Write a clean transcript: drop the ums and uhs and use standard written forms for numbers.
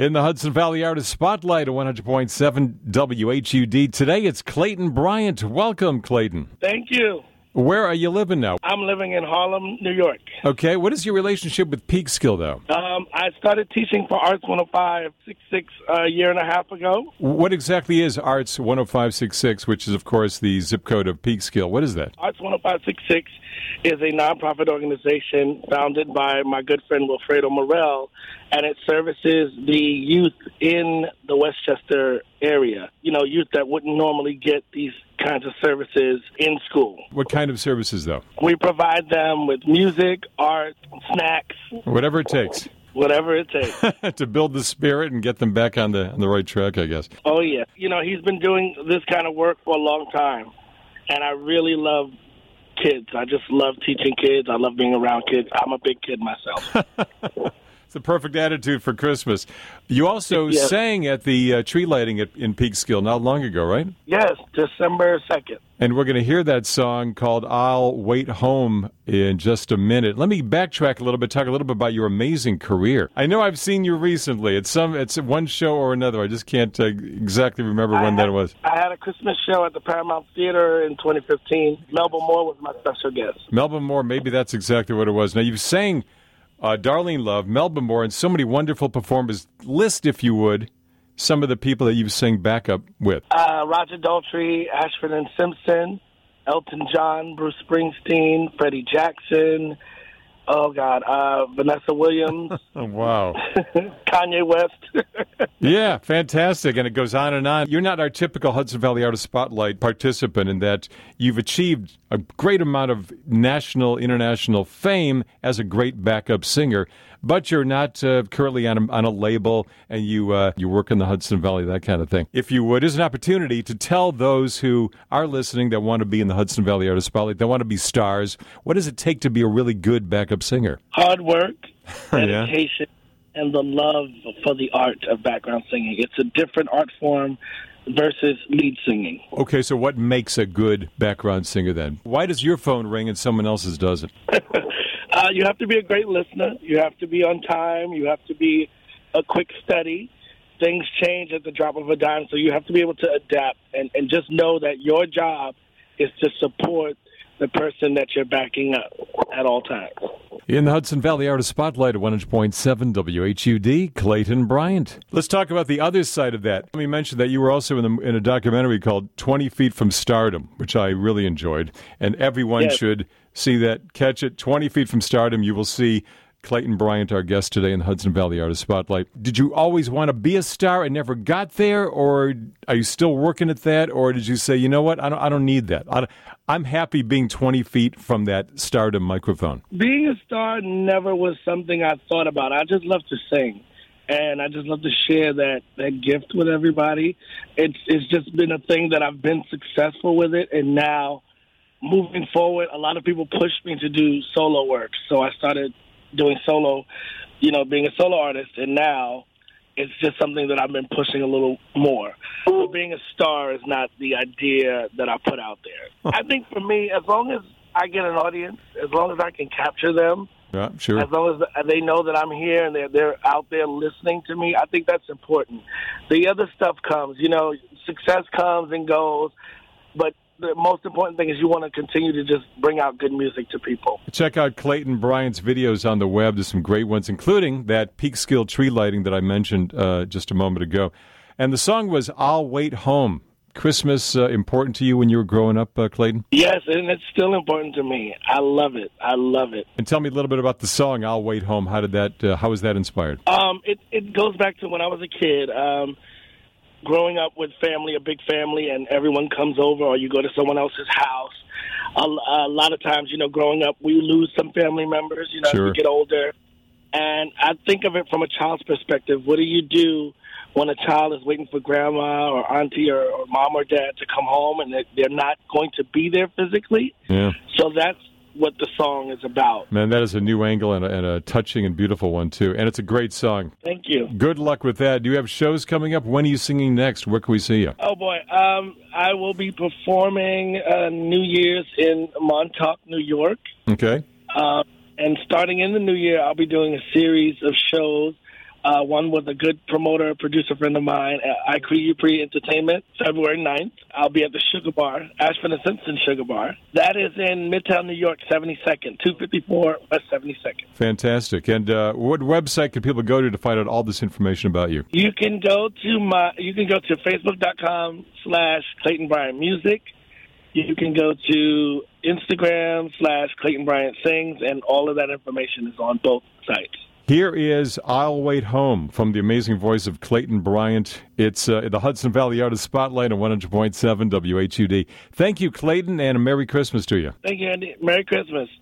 In the Hudson Valley Artist Spotlight at 100.7 WHUD. Today it's Clayton Bryant. Welcome, Clayton. Thank you. Where are you living now? I'm living in Harlem, New York. Okay, what is your relationship with Peekskill, though? I started teaching for Arts 10566 a year and a half ago. What exactly is Arts 10566, which is, of course, the zip code of Peekskill? What is that? Arts 10566 is a nonprofit organization founded by my good friend Wilfredo Morel, and it services the youth in the Westchester area. You know, youth that wouldn't normally get these kinds of services in school. What kind of services, though? We provide them with music, art, snacks. Whatever it takes. Whatever it takes. To build the spirit and get them back on the right track, I guess. Oh, yeah. You know, he's been doing this kind of work for a long time, and I really love kids. I just love teaching kids. I love being around kids. I'm a big kid myself. It's the perfect attitude for Christmas. You also sang at the tree lighting in Peekskill not long ago, right? Yes, December 2nd. And we're going to hear that song called I'll Wait Home in just a minute. Let me backtrack a little bit, talk a little bit about your amazing career. I know I've seen you recently. It's one show or another. I just can't exactly remember when that was. I had a Christmas show at the Paramount Theater in 2015. Melba Moore was my special guest. Melba Moore, maybe that's exactly what it was. Now, you've sang Darlene Love, Melba Moore, and so many wonderful performers. List, if you would, some of the people that you've sang backup with. Roger Daltrey, Ashford and Simpson, Elton John, Bruce Springsteen, Freddie Jackson, Vanessa Williams. Oh, wow. Kanye West. Yeah, fantastic. And it goes on and on. You're not our typical Hudson Valley Artist Spotlight participant in that you've achieved a great amount of national, international fame as a great backup singer, but you're not currently on a label, and you work in the Hudson Valley, that kind of thing. If you would, here's an opportunity to tell those who are listening that want to be in the Hudson Valley Artist Spotlight, that want to be stars, what does it take to be a really good backup singer? Hard work, dedication, and the love for the art of background singing. It's a different art form versus lead singing. Okay, so what makes a good background singer then? Why does your phone ring and someone else's doesn't? You have to be a great listener. You have to be on time. You have to be a quick study. Things change at the drop of a dime, so you have to be able to adapt and just know that your job is to support the person that you're backing up at all times. In the Hudson Valley Artist Spotlight at 100.7 WHUD, Clayton Bryant. Let's talk about the other side of that. Let me mention that you were also in a documentary called 20 Feet from Stardom, which I really enjoyed, and everyone should see that. Catch it. 20 Feet from Stardom. You will see Clayton Bryant, our guest today in the Hudson Valley Artist Spotlight. Did you always want to be a star and never got there, or are you still working at that, or did you say, you know what, I don't need that. I'm happy being 20 feet from that stardom microphone. Being a star never was something I thought about. I just love to sing, and I just love to share that gift with everybody. It's just been a thing that I've been successful with it, and now moving forward, a lot of people pushed me to do solo work, so I started doing solo, being a solo artist, and now it's just something that I've been pushing a little more. So being a star is not the idea that I put out there. I think for me, as long as I get an audience, as long as I can capture them, as long as they know that I'm here and they're out there listening to me, I think that's important. The other stuff comes, success comes and goes, but the most important thing is you want to continue to just bring out good music to people. Check out Clayton Bryant's videos on the web. There's some great ones, including that Peekskill tree lighting that I mentioned just a moment ago. And the song was I'll Wait Home. Christmas important to you when you were growing up, Clayton? Yes, and it's still important to me. I love it. I love it. And tell me a little bit about the song I'll Wait Home. How was that inspired? It goes back to when I was a kid. Growing up with family, a big family, and everyone comes over or you go to someone else's house. A lot of times, growing up, we lose some family members, as we get older. And I think of it from a child's perspective. What do you do when a child is waiting for grandma or auntie or mom or dad to come home and they're not going to be there physically? Yeah. So that's what the song is about. Man, that is a new angle and a touching and beautiful one, too. And it's a great song. Thank you. Good luck with that. Do you have shows coming up? When are you singing next? Where can we see you? Oh, boy. I will be performing New Year's in Montauk, New York. Okay. And starting in the new year, I'll be doing a series of shows One with a good promoter, producer friend of mine at iCreepre Entertainment, February 9th. I'll be at the Sugar Bar, Ashford and Simpson Sugar Bar. That is in Midtown, New York, 72nd, 254 West 72nd. Fantastic. And what website can people go to find out all this information about you? You can go to Facebook.com/Clayton Bryant Music. You can go to Instagram/Clayton Bryant Sings, and all of that information is on both sites. Here is I'll Wait Home from the amazing voice of Clayton Bryant. It's the Hudson Valley Artist Spotlight on 100.7 WHUD. Thank you, Clayton, and a Merry Christmas to you. Thank you, Andy. Merry Christmas.